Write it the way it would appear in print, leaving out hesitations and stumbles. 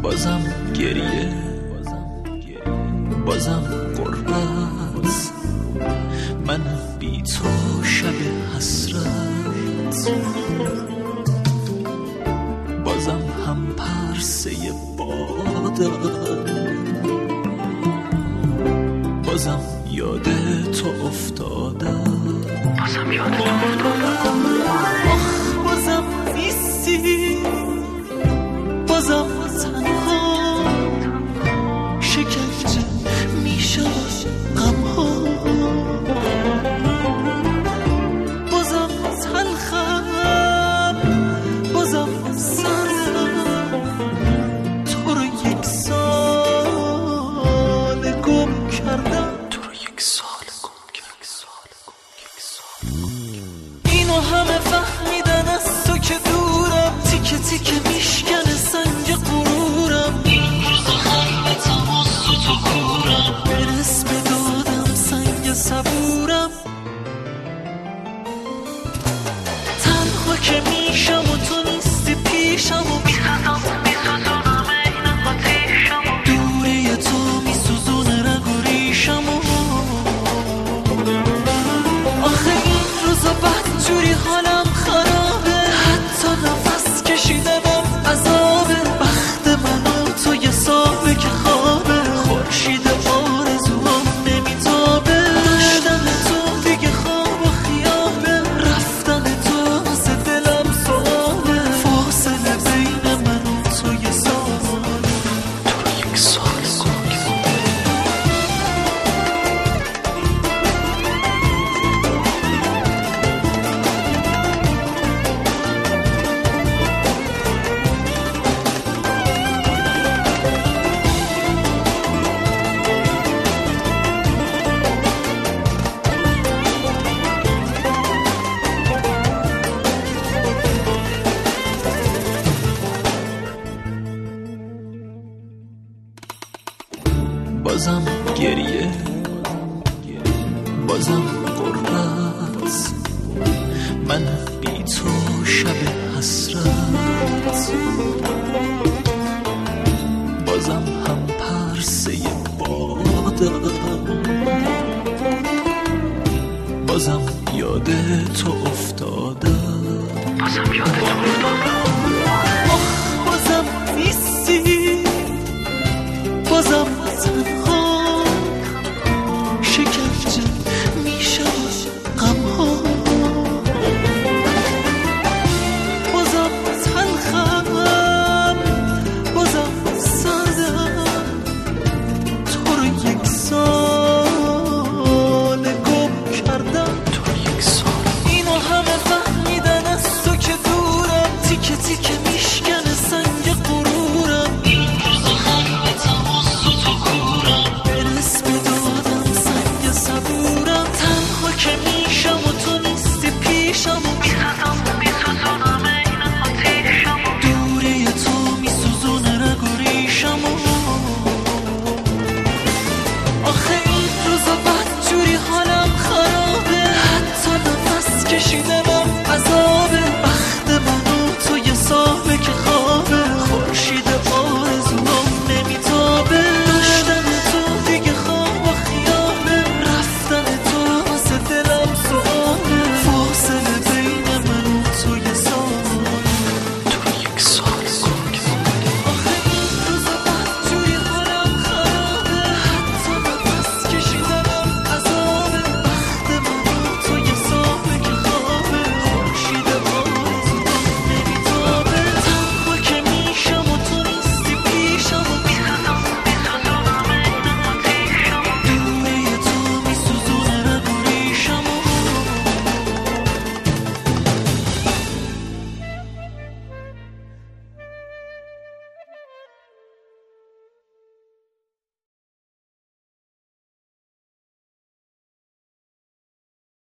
بازم گریه، بازم غربت، من بی تو شب حسرت، بازم هم پرسه بادم، بازم یاد تو افتادم، بازم یاد تو افتادم. آخ بازم نیستی، بازم تنها، شکنجه میشم غمها، بازم تلخم، بازم سردم، تو رو یک سال گم کردم، تو رو یک سال گم کردم. اینو همه فهمیدن از تو که دورم، تیکه تیکه میشکنه سنگ غرورم، این روز خلوتم از تو کورم، برس بدادم سنگ صبورم، تنها که میشم و تو نیستی پیشم و میسوزم میسوزونم این آتیشم و دوری تو میسوزونه رگ و ریشم و آخه این روزا بدجوری حالم خرابه، حتی نفس کشیدنم عذابه، بخت من و تو یه صاحبه که خوابه، خورشید آرزوام نمیتابه، داشتن تو دیگه خواب و خیابه، رفتن تو واسه دلم سوابه، فاصله بین من و تو یه ساله، تو رو یک سال گم کردم. بازم گریه، بازم غربت، من بی تو شب حسرت، بازم هم پرسه بادم، بازم یاد تو